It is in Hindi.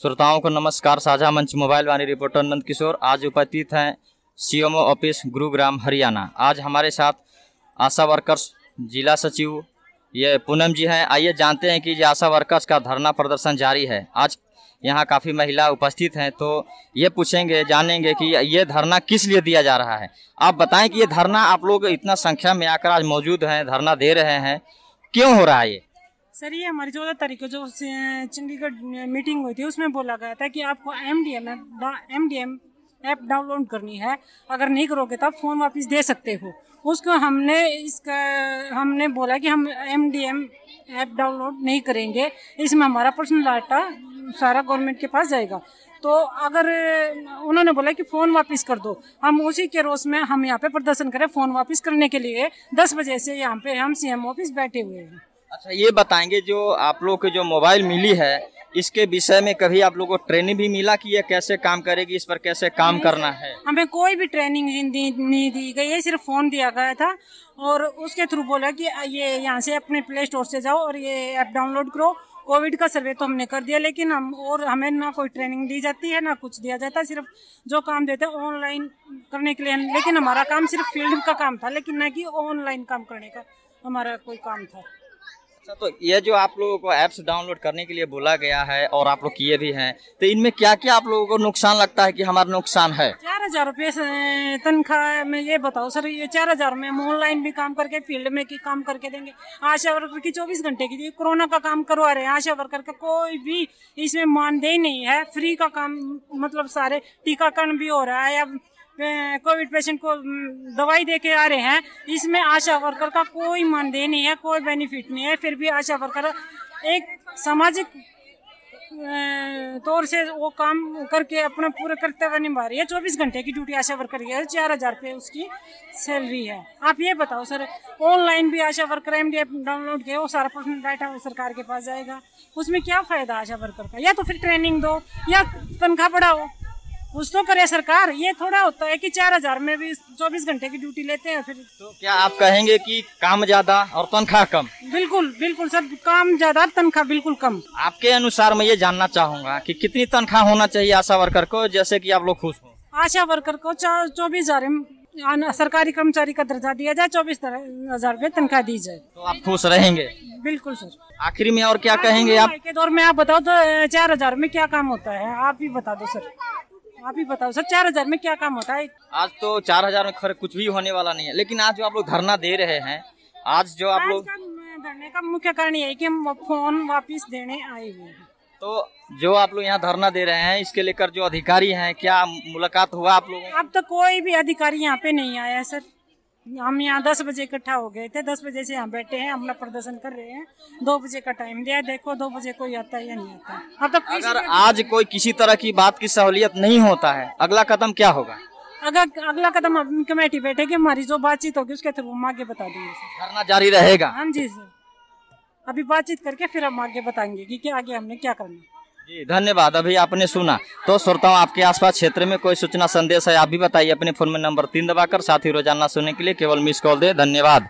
श्रोताओं को नमस्कार। साझा मंच मोबाइल वाणी रिपोर्टर नंद किशोर आज उपस्थित हैं सीएमओ ऑफिस गुरुग्राम हरियाणा। आज हमारे साथ आशा वर्कर्स जिला सचिव ये पूनम जी हैं। आइए जानते हैं कि ये आशा वर्कर्स का धरना प्रदर्शन जारी है। आज यहाँ काफ़ी महिला उपस्थित हैं, तो ये पूछेंगे जानेंगे कि ये धरना किस लिए दिया जा रहा है। आप बताएं कि ये धरना आप लोग इतना संख्या में आकर आज मौजूद हैं, धरना दे रहे हैं, क्यों हो रहा है ये? सर ये हमारी 14 तारीख को जो चंडीगढ़ मीटिंग हुई थी उसमें बोला गया था कि आपको एमडीएम ऐप डाउनलोड करनी है, अगर नहीं करोगे तो आप फ़ोन वापस दे सकते हो। उसको हमने बोला कि हम एमडीएम ऐप डाउनलोड नहीं करेंगे, इसमें हमारा पर्सनल डाटा सारा गवर्नमेंट के पास जाएगा। तो अगर उन्होंने बोला कि फ़ोन वापस कर दो, हम उसी के रोष में हम यहाँ पे प्रदर्शन करें फ़ोन वापस करने के लिए 10 बजे से यहाँ पे हम सीएम ऑफिस बैठे हुए हैं। अच्छा, ये बताएंगे जो आप लोग को जो मोबाइल मिली है इसके विषय में कभी आप लोगों को ट्रेनिंग भी मिला कि ये कैसे काम करेगी, इस पर कैसे काम करना है? हमें कोई भी ट्रेनिंग नहीं दी गई है, सिर्फ फ़ोन दिया गया था और उसके थ्रू बोला कि ये यहाँ से अपने प्ले स्टोर से जाओ और ये ऐप डाउनलोड करो। कोविड का सर्वे तो हमने कर दिया, लेकिन हमें ना कोई ट्रेनिंग दी जाती है ना कुछ दिया जाता है, सिर्फ जो काम देते हैं ऑनलाइन करने के लिए। लेकिन हमारा काम सिर्फ फील्ड का काम था, लेकिन ना कि ऑनलाइन काम करने का हमारा कोई काम था। अच्छा, तो ये जो आप लोगों को ऐप्स डाउनलोड करने के लिए बोला गया है और आप लोग किए भी हैं, तो इनमें क्या क्या आप लोगों को नुकसान लगता है कि हमारा नुकसान है? 4000 रुपये तनख्वाह में ये बताओ सर, ये 4000 में हम ऑनलाइन भी काम करके फील्ड में की काम करके देंगे। आशा वर्कर की 24 घंटे की कोरोना का काम करवा रहे हैं, आशा वर्कर का कोई भी इसमें मानदेय नहीं है, फ्री का काम, मतलब सारे टीकाकरण भी हो रहा है, अब कोविड पेशेंट को दवाई देके आ रहे हैं, इसमें आशा वर्कर का कोई मानदेय नहीं है, कोई बेनिफिट नहीं है। फिर भी आशा वर्कर एक सामाजिक तौर से वो काम करके अपना पूरा कर्तव्य निभा रही है। 24 घंटे की ड्यूटी आशा वर्कर की है, 4000 रुपये उसकी सैलरी है। आप ये बताओ सर, ऑनलाइन भी आशा वर्कर एमडीएम डाउनलोड किया, वो सारा पर्सनल डाटा सरकार के पास जाएगा, उसमें क्या फायदा आशा वर्कर का? या तो फिर ट्रेनिंग दो या तनख्वाह बढ़ाओ, कुछ तो करे सरकार। ये थोड़ा होता है कि 4000 में भी 24 घंटे की ड्यूटी लेते हैं। फिर तो क्या आप कहेंगे कि काम ज्यादा और तनख्वाह कम? बिल्कुल सर, काम ज्यादा तनख्वाह बिल्कुल कम। आपके अनुसार मैं ये जानना चाहूंगा कि कितनी तनख्वाह होना चाहिए आशा वर्कर को, जैसे कि आप लोग खुश हो? आशा वर्कर को 24,000 सरकारी कर्मचारी का दर्जा दिया जाए, 24,000 रुपये तनख्वाह दी जाए, तो आप खुश रहेंगे? बिल्कुल सर। आखिरी में और क्या कहेंगे आप के दौर में? आप बताओ तो 4000 में क्या काम होता है, आप ही बता दो सर, आप ही बताओ सर, 4000 में क्या काम होता है? आज तो 4000 में खैर कुछ भी होने वाला नहीं है, लेकिन आज जो आप लोग धरना दे रहे हैं, आज जो आप लोग धरने का मुख्य कारण ये है कि हम फोन वापस देने आए हुए हैं। तो जो आप लोग यहाँ धरना दे रहे हैं, इसके लेकर जो अधिकारी हैं, क्या मुलाकात हुआ आप लोगों? अब तो कोई भी अधिकारी यहाँ पे नहीं आया है सर। हम यहाँ 10 बजे इकट्ठा हो गए थे, 10 बजे से यहाँ बैठे हैं, अपना प्रदर्शन कर रहे हैं। 2 बजे का टाइम दिया, देखो 2 बजे कोई आता है या नहीं आता। अब तो अगर आज कोई किसी तरह की बात की सहूलियत नहीं होता है, अगला कदम क्या होगा? अगर अगला कदम अपनी कमेटी बैठेगी, हमारी जो बातचीत होगी उसके थ्रू हम आगे बता देंगे सर। धरना जारी रहेगा? हाँ जी सर, अभी बातचीत करके फिर हम आगे बताएंगे कि आगे हमने क्या करना। जी धन्यवाद। अभी आपने सुना। तो श्रोताओं, आपके आसपास क्षेत्र में कोई सूचना संदेश है, आप भी बताइए अपने फोन में नंबर 3 दबाकर। साथ ही रोजाना सुनने के लिए केवल मिस कॉल दे। धन्यवाद।